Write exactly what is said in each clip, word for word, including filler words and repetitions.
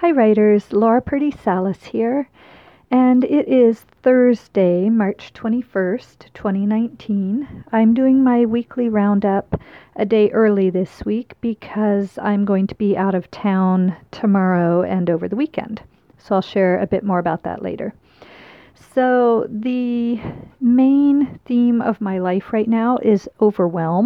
Hi writers, Laura Purdy Salas here, and it is Thursday, March twenty-first, twenty nineteen. I'm doing my weekly roundup a day early this week because I'm going to be out of town tomorrow and over the weekend. So I'll share a bit more about that later. So the main theme of my life right now is overwhelm.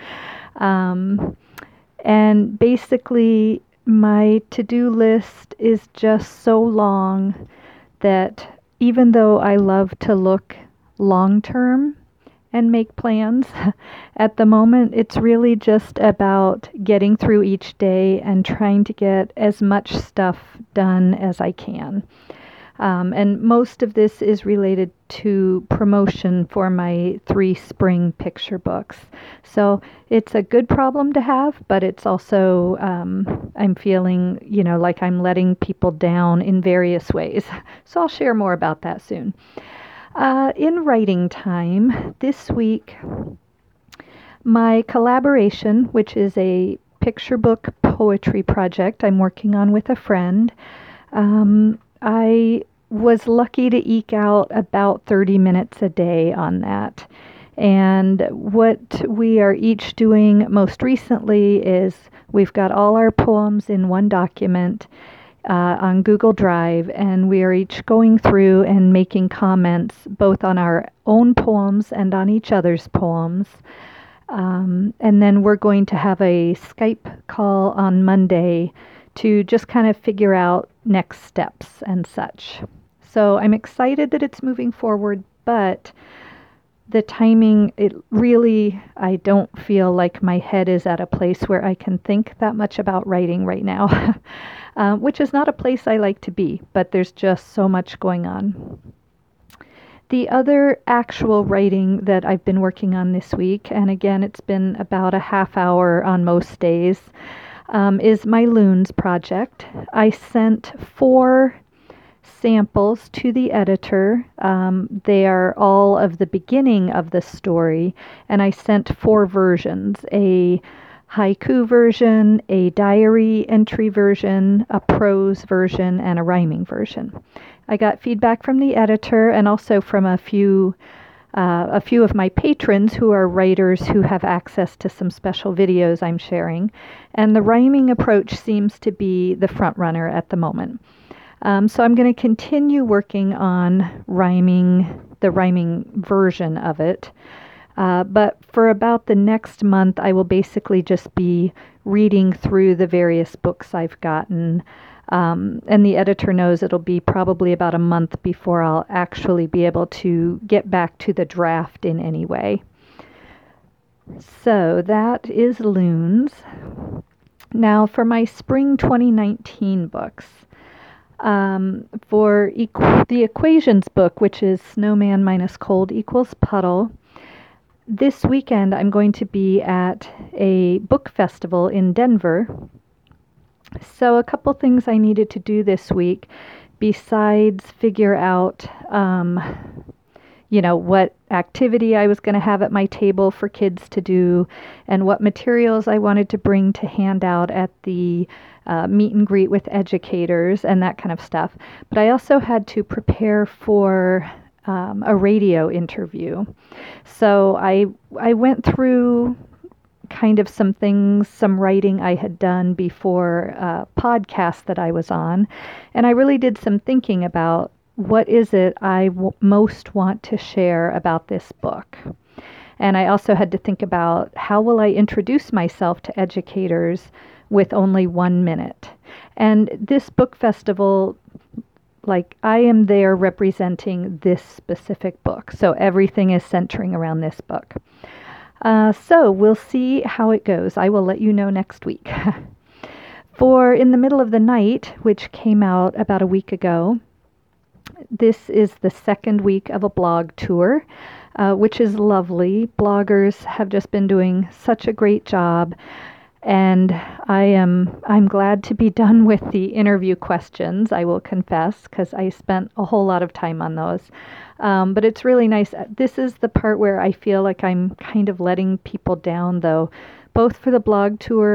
um, and basically my to-do list is just so long that even though I love to look long term and make plans, at the moment it's really just about getting through each day and trying to get as much stuff done as I can. Um, and most of this is related to promotion for my three spring picture books. So it's a good problem to have, but it's also, um, I'm feeling, you know, like I'm letting people down in various ways. So I'll share more about that soon. Uh, in writing time, this week, my collaboration, which is a picture book poetry project I'm working on with a friend, um, I was lucky to eke out about thirty minutes a day on that. And what we are each doing most recently is we've got all our poems in one document uh, on Google Drive, and we are each going through and making comments both on our own poems and on each other's poems. Um, and then we're going to have a Skype call on Monday to just kind of figure out next steps and such. So I'm excited that it's moving forward, but the timing, it really, I don't feel like my head is at a place where I can think that much about writing right now, uh, which is not a place I like to be, but there's just so much going on. The other actual writing that I've been working on this week, and again, it's been about a half hour on most days, Um, is my Loons project. I sent four samples to the editor. Um, they are all of the beginning of the story, and I sent four versions, a haiku version, a diary entry version, a prose version, and a rhyming version. I got feedback from the editor and also from a few Uh, a few of my patrons who are writers who have access to some special videos I'm sharing, and the rhyming approach seems to be the front runner at the moment. Um, so I'm going to continue working on rhyming, the rhyming version of it. Uh, but for about the next month, I will basically just be reading through the various books I've gotten. Um, and the editor knows it'll be probably about a month before I'll actually be able to get back to the draft in any way. So that is Loons. Now for my spring twenty nineteen books. Um, for equ- the equations book, which is snowman minus cold equals puddle, this weekend I'm going to be at a book festival in Denver. So a couple things I needed to do this week besides figure out, um, you know, what activity I was going to have at my table for kids to do and what materials I wanted to bring to hand out at the uh, meet and greet with educators and that kind of stuff. But I also had to prepare for um, a radio interview. So I I went through kind of some things, some writing I had done before a podcast that I was on. And I really did some thinking about what is it I w- most want to share about this book. And I also had to think about how will I introduce myself to educators with only one minute. And this book festival, like I am there representing this specific book. So everything is centering around this book. Uh, so we'll see how it goes. I will let you know next week. For In the Middle of the Night, which came out about a week ago, this is the second week of a blog tour, uh, which is lovely. Bloggers have just been doing such a great job, and I am I'm glad to be done with the interview questions, I will confess, because I spent a whole lot of time on those. Um, but it's really nice. This is the part where I feel like I'm kind of letting people down, though, both for the blog tour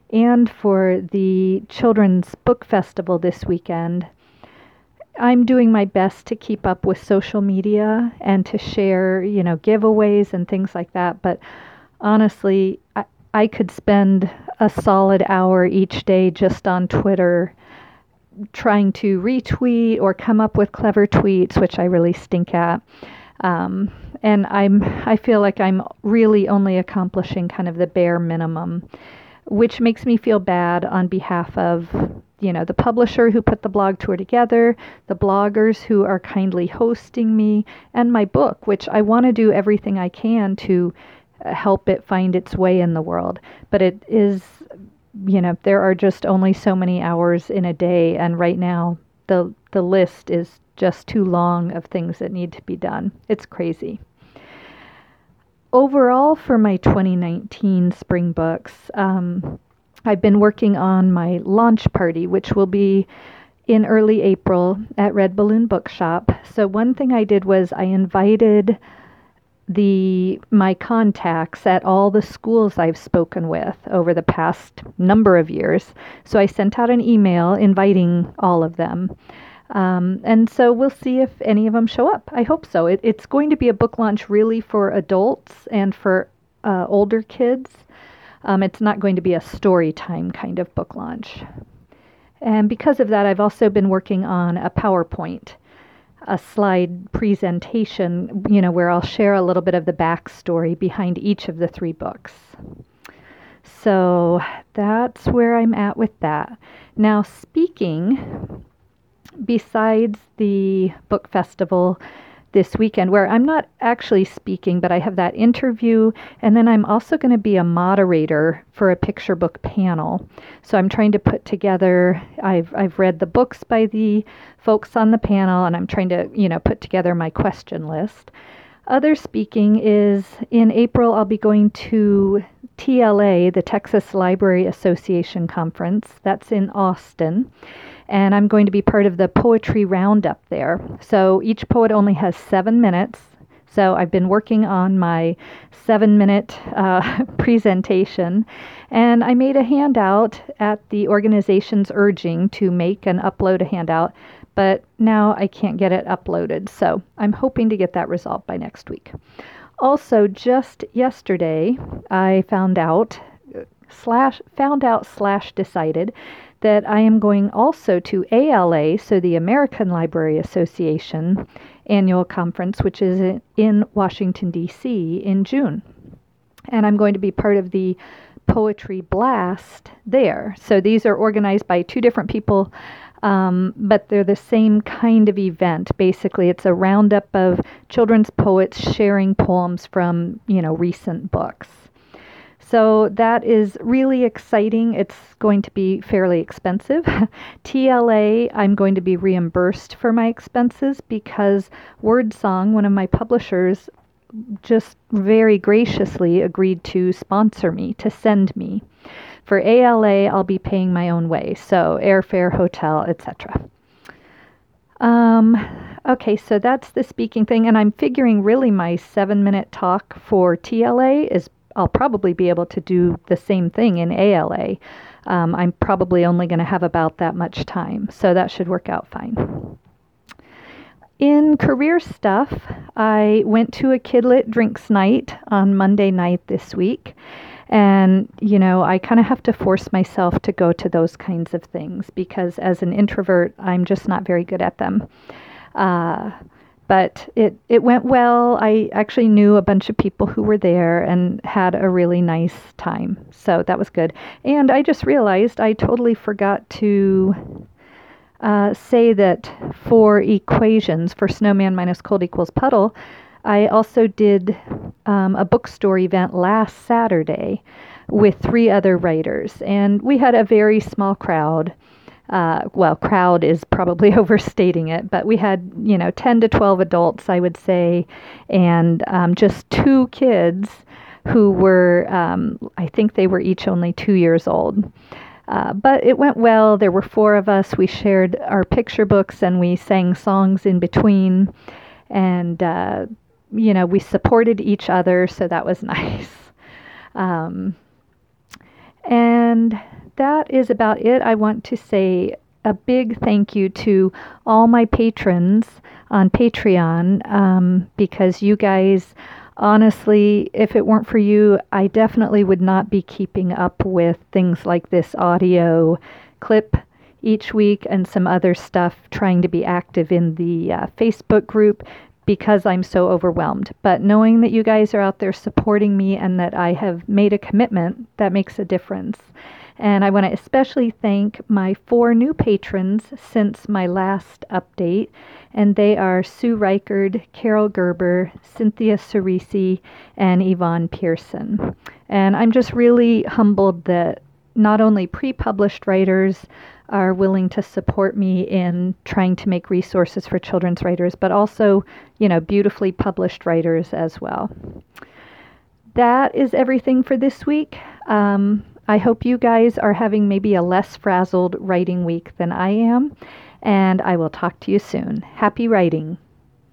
and for the Children's Book Festival this weekend. I'm doing my best to keep up with social media and to share, you know, giveaways and things like that. But honestly, I, I could spend a solid hour each day just on Twitter trying to retweet or come up with clever tweets, which I really stink at. Um, and I'm, I feel like I'm really only accomplishing kind of the bare minimum, which makes me feel bad on behalf of, you know, the publisher who put the blog tour together, the bloggers who are kindly hosting me, and my book, which I want to do everything I can to help it find its way in the world. But it is, you know, there are just only so many hours in a day, and right now the the list is just too long of things that need to be done. It's crazy. Overall, for my twenty nineteen spring books, um, I've been working on my launch party, which will be in early April at Red Balloon Bookshop. So one thing I did was I invited the my contacts at all the schools I've spoken with over the past number of years. So I sent out an email inviting all of them. Um, and so we'll see if any of them show up. I hope so. It, it's going to be a book launch really for adults and for uh, older kids. Um, it's not going to be a story time kind of book launch. And because of that, I've also been working on a PowerPoint, a slide presentation, you know, where I'll share a little bit of the backstory behind each of the three books. So that's where I'm at with that. Now, speaking, besides the book festival this weekend, where I'm not actually speaking, but I have that interview, and then I'm also going to be a moderator for a picture book panel. So I'm trying to put together, I've I've read the books by the folks on the panel, and I'm trying to, you know, put together my question list. Other speaking is in April, I'll be going to T L A, the Texas Library Association Conference. That's in Austin. And I'm going to be part of the poetry roundup there. So each poet only has seven minutes. So I've been working on my seven-minute uh, presentation, and I made a handout at the organization's urging to make and upload a handout, but now I can't get it uploaded. So I'm hoping to get that resolved by next week. Also, just yesterday, I found out slash found out slash decided that I am going also to A L A, so the American Library Association annual conference, which is in Washington, D C in June. And I'm going to be part of the Poetry Blast there. So these are organized by two different people, um, but they're the same kind of event. Basically, it's a roundup of children's poets sharing poems from, you know, recent books. So that is really exciting. It's going to be fairly expensive. T L A, I'm going to be reimbursed for my expenses because WordSong, one of my publishers, just very graciously agreed to sponsor me, to send me. For A L A, I'll be paying my own way, so airfare, hotel, et cetera. Um, okay, so that's the speaking thing, and I'm figuring really my seven-minute talk for T L A is I'll probably be able to do the same thing in A L A. Um, I'm probably only going to have about that much time, so that should work out fine. In career stuff, I went to a Kidlit Drinks Night on Monday night this week, and, you know, I kind of have to force myself to go to those kinds of things because as an introvert, I'm just not very good at them. Uh, But it, it went well. I actually knew a bunch of people who were there and had a really nice time. So that was good. And I just realized I totally forgot to uh, say that for equations, for snowman minus cold equals puddle, I also did um, a bookstore event last Saturday with three other writers. And we had a very small crowd. Uh, well, crowd is probably overstating it, but we had, you know, ten to twelve adults, I would say, and um, just two kids who were, um, I think they were each only two years old. Uh, but it went well. There were four of us. We shared our picture books and we sang songs in between. And, uh, you know, we supported each other, so that was nice. Um, and that is about it. I want to say a big thank you to all my patrons on Patreon, um, because you guys, honestly, if it weren't for you, I definitely would not be keeping up with things like this audio clip each week and some other stuff, trying to be active in the uh, Facebook group, because I'm so overwhelmed. But knowing that you guys are out there supporting me and that I have made a commitment, that makes a difference. And I want to especially thank my four new patrons since my last update, and they are Sue Reichard, Carol Gerber, Cynthia Cerisi, and Yvonne Pearson. And I'm just really humbled that not only pre-published writers are willing to support me in trying to make resources for children's writers, but also, you know, beautifully published writers as well. That is everything for this week. Um, I hope you guys are having maybe a less frazzled writing week than I am, and I will talk to you soon. Happy writing.